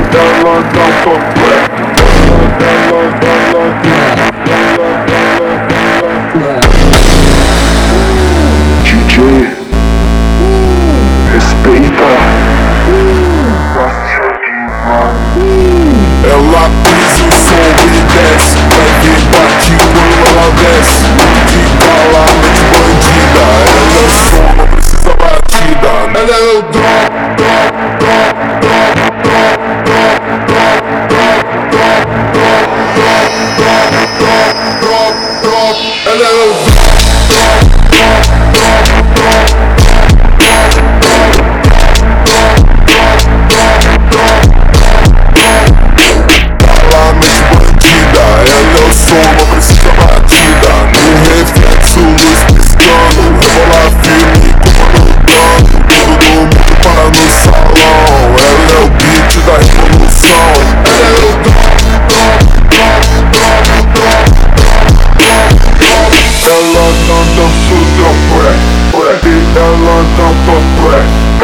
ela não completa. DJ, respeita. Ela pisa o som e desce, leve e bate quando ela desce. Fica lá, mente bandida, ela é o som, não precisa batida. Ela é o drop, drop, drop, drop, drop, drop, drop, drop, drop, drop, drop, drop, drop, drop. Ela é o drop, drop, drop, drop, drop. Não precisa batida, no reflexo, luz piscando. Rebola firme, comandando. Todo mundo para no salão. Ela é o beat da revolução. Ela é o drop, drop, drop, drop, drop, drop, drop. Ela não dança o drop, e ela não topa.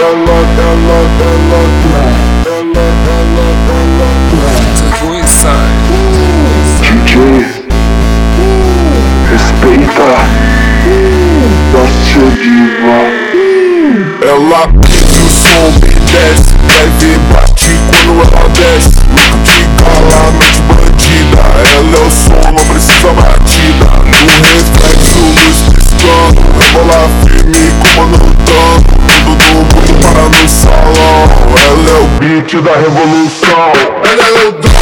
Ela pisa o som e desce, leve e bate quando ela desce. Fica lá, mente bandida, ela é o som, não precisa batida. No reflexo, luz piscando, rebola firme, comandando. Todo mundo para no salão. Ela é o beat da revolução. Ela é o